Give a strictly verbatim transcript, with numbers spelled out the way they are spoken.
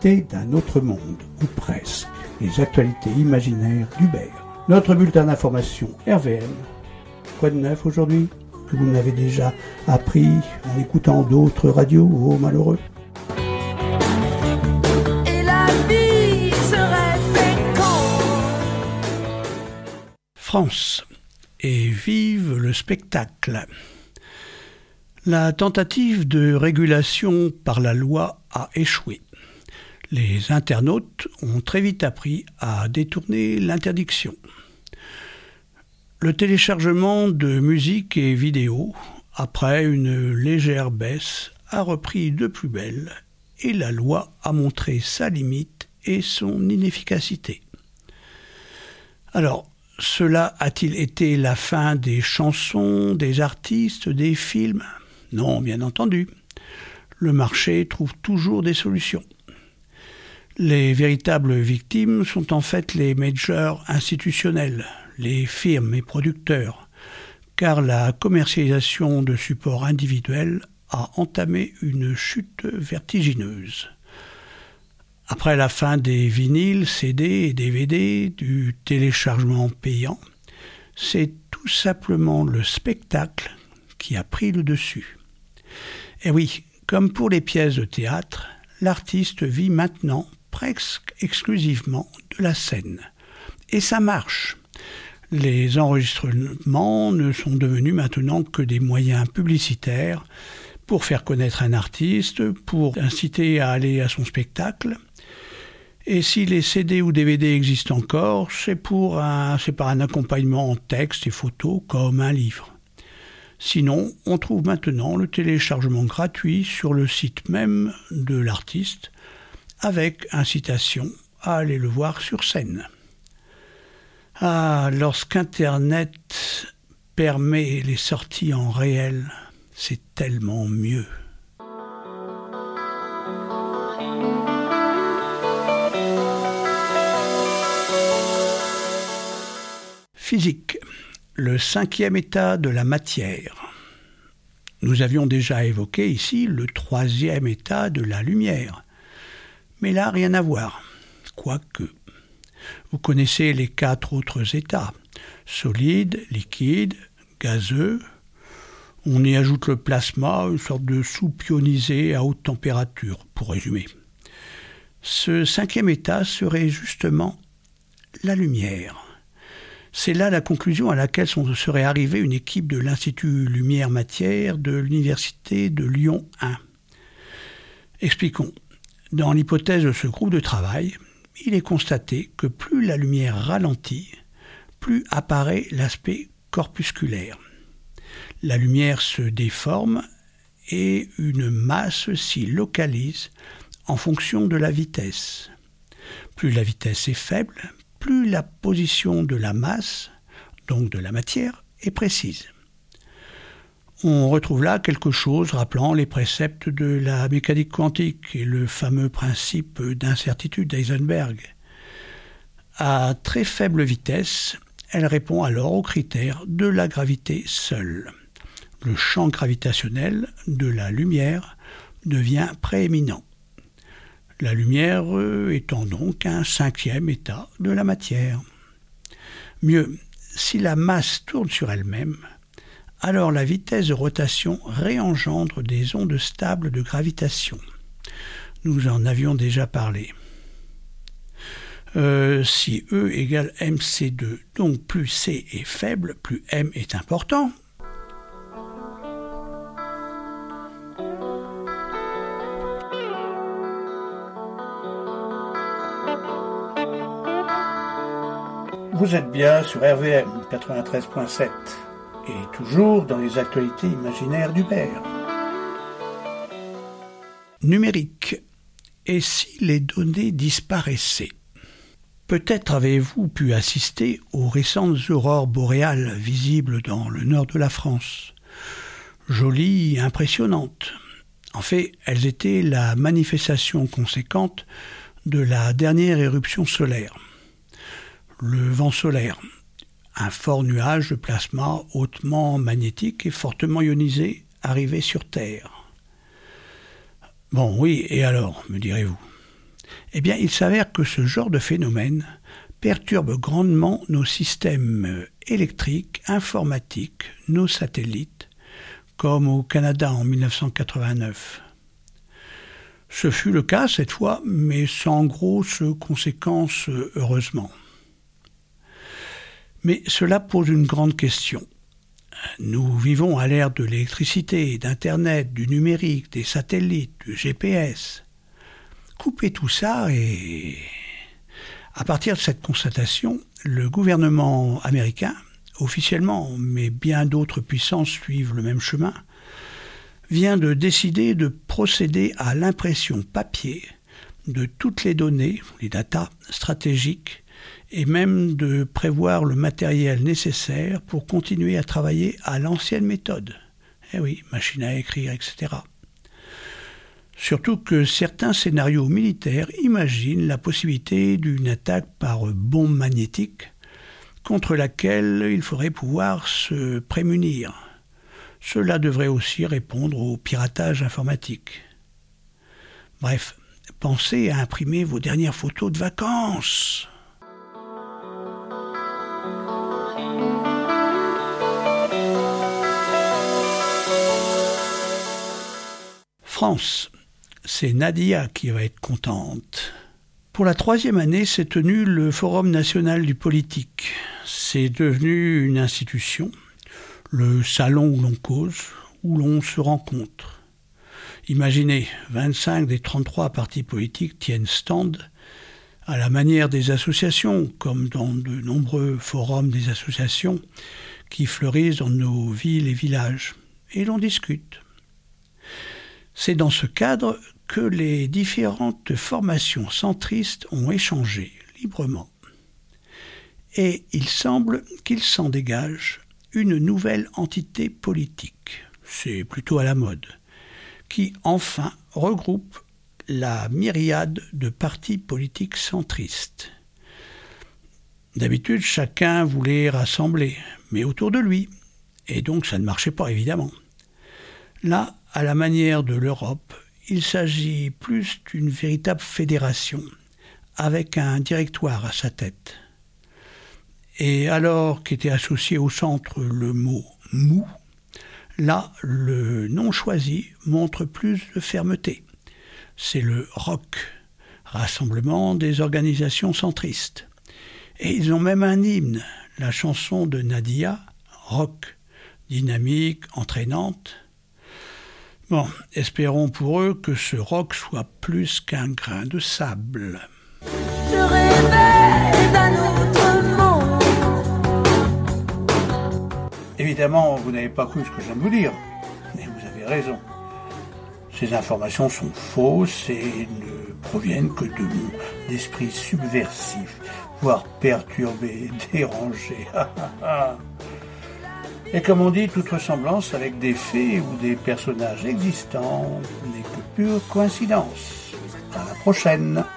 actualités d'un autre monde, ou presque, les actualités imaginaires d'Hubert. Notre bulletin d'information R V M. Quoi de neuf aujourd'hui que vous n'avez déjà appris en écoutant d'autres radios, oh malheureux? Et la vie serait féconde. France. Et vive le spectacle. La tentative de régulation par la loi a échoué. Les internautes ont très vite appris à détourner l'interdiction. Le téléchargement de musique et vidéos, après une légère baisse, a repris de plus belle et la loi a montré sa limite et son inefficacité. Alors, cela a-t-il été la fin des chansons, des artistes, des films ? Non, bien entendu. Le marché trouve toujours des solutions. Les véritables victimes sont en fait les majors institutionnels, les firmes et producteurs, car la commercialisation de supports individuels a entamé une chute vertigineuse. Après la fin des vinyles, C D et D V D, du téléchargement payant, c'est tout simplement le spectacle qui a pris le dessus. Et oui, comme pour les pièces de théâtre, l'artiste vit maintenant presque exclusivement de la scène. Et ça marche. Les enregistrements ne sont devenus maintenant que des moyens publicitaires pour faire connaître un artiste, pour inciter à aller à son spectacle. Et si les C D ou D V D existent encore, c'est pour un, c'est par un accompagnement en texte et photos comme un livre. Sinon, on trouve maintenant le téléchargement gratuit sur le site même de l'artiste, avec incitation à aller le voir sur scène. Ah, lorsqu'Internet permet les sorties en réel, c'est tellement mieux. Physique, le cinquième état de la matière. Nous avions déjà évoqué ici le troisième état de la lumière. Mais là, rien à voir. Quoique. Vous connaissez les quatre autres états. Solide, liquide, gazeux. On y ajoute le plasma, une sorte de soupe ionisée à haute température, pour résumer. Ce cinquième état serait justement la lumière. C'est là la conclusion à laquelle serait arrivée une équipe de l'Institut Lumière-Matière de l'Université de Lyon un. Expliquons. Dans l'hypothèse de ce groupe de travail, il est constaté que plus la lumière ralentit, plus apparaît l'aspect corpusculaire. La lumière se déforme et une masse s'y localise en fonction de la vitesse. Plus la vitesse est faible, plus la position de la masse, donc de la matière, est précise. On retrouve là quelque chose rappelant les préceptes de la mécanique quantique et le fameux principe d'incertitude d'Heisenberg. À très faible vitesse, elle répond alors aux critères de la gravité seule. Le champ gravitationnel de la lumière devient prééminent. La lumière étant donc un cinquième état de la matière. Mieux, si la masse tourne sur elle-même, alors la vitesse de rotation réengendre des ondes stables de gravitation. Nous en avions déjà parlé. Euh, si E égale M C deux, donc plus C est faible, plus M est important. Vous êtes bien sur R V M quatre-vingt-treize point sept et toujours dans les actualités imaginaires d'Hubert. Numérique. Et si les données disparaissaient ? Peut-être avez-vous pu assister aux récentes aurores boréales visibles dans le nord de la France. Jolies et impressionnantes. En fait, elles étaient la manifestation conséquente de la dernière éruption solaire. Le vent solaire, un fort nuage de plasma hautement magnétique et fortement ionisé arrivé sur Terre. Bon, oui, et alors, me direz-vous ? Eh bien, il s'avère que ce genre de phénomène perturbe grandement nos systèmes électriques, informatiques, nos satellites, comme au Canada en mille neuf cent quatre-vingt-neuf. Ce fut le cas cette fois, mais sans grosses conséquences, heureusement. Mais cela pose une grande question. Nous vivons à l'ère de l'électricité, d'Internet, du numérique, des satellites, du G P S. Coupez tout ça et... À partir de cette constatation, le gouvernement américain, officiellement, mais bien d'autres puissances suivent le même chemin, vient de décider de procéder à l'impression papier de toutes les données, les datas stratégiques, et même de prévoir le matériel nécessaire pour continuer à travailler à l'ancienne méthode. Eh oui, machine à écrire, et cetera. Surtout que certains scénarios militaires imaginent la possibilité d'une attaque par bombe magnétique contre laquelle il faudrait pouvoir se prémunir. Cela devrait aussi répondre au piratage informatique. Bref, pensez à imprimer vos dernières photos de vacances. France. C'est Nadia qui va être contente. Pour la troisième année s'est tenu le Forum national du politique. C'est devenu une institution, le salon où l'on cause, où l'on se rencontre. Imaginez, vingt-cinq des trente-trois partis politiques tiennent stand à la manière des associations, comme dans de nombreux forums des associations qui fleurissent dans nos villes et villages, et l'on discute. C'est dans ce cadre que les différentes formations centristes ont échangé librement. Et il semble qu'il s'en dégage une nouvelle entité politique, c'est plutôt à la mode, qui enfin regroupe la myriade de partis politiques centristes. D'habitude, chacun voulait rassembler, mais autour de lui, et donc ça ne marchait pas évidemment. Là, à la manière de l'Europe, il s'agit plus d'une véritable fédération, avec un directoire à sa tête. Et alors qu'était associé au centre le mot « mou », là, le nom choisi montre plus de fermeté. C'est le R O C, Rassemblement des organisations centristes. Et ils ont même un hymne, la chanson de Nadia, R O C, dynamique, entraînante. Bon, espérons pour eux que ce rock soit plus qu'un grain de sable. Je rêvais d'un autre monde. Évidemment, vous n'avez pas cru ce que je viens de vous dire, mais vous avez raison. Ces informations sont fausses et ne proviennent que de mon esprit subversif, voire perturbé, dérangé. Et comme on dit, toute ressemblance avec des faits ou des personnages existants n'est que pure coïncidence. À la prochaine.